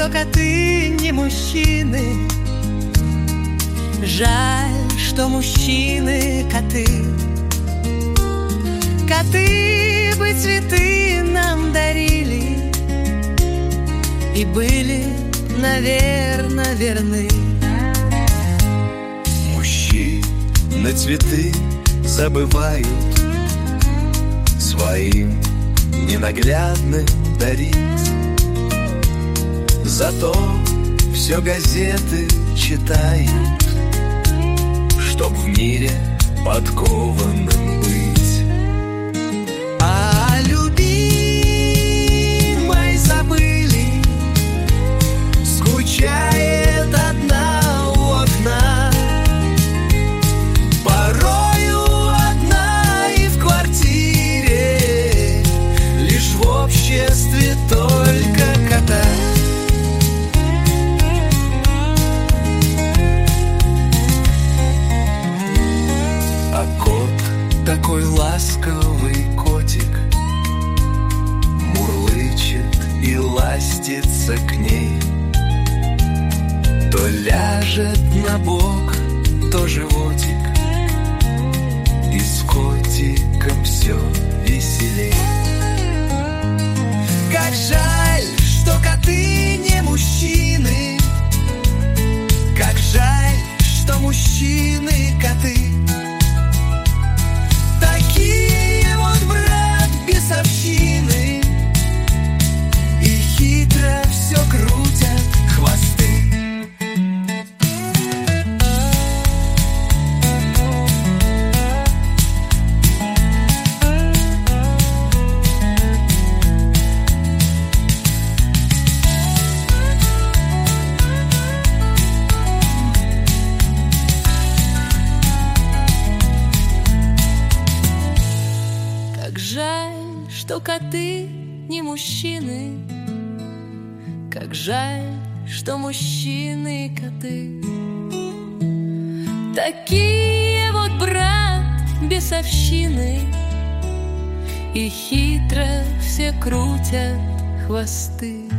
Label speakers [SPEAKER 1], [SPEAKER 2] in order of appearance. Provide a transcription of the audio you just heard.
[SPEAKER 1] что коты не мужчины. Жаль, что мужчины коты. Коты бы цветы нам дарили и были, наверно, верны.
[SPEAKER 2] Мужчины цветы забывают своим ненаглядным дарить. Зато все газеты читают, чтоб в мире подкованным быть.
[SPEAKER 1] А любимой забыли, скучает одна у окна. Порою одна и в квартире, лишь в обществе только кота.
[SPEAKER 2] А кот, такой ласковый котик, мурлычет и ластится к ней. То ляжет на бок, то животик, и с котиком все веселей.
[SPEAKER 1] Как жаль, что коты не мужчины. Как жаль, что мужчины коты. Такие вот, брат, бесовщины, и хитро все крутят хвосты. Как жаль, что коты не мужчины. Как жаль, что мужчины коты. Такие вот, брат, бесовщины, и хитро все крутят хвосты.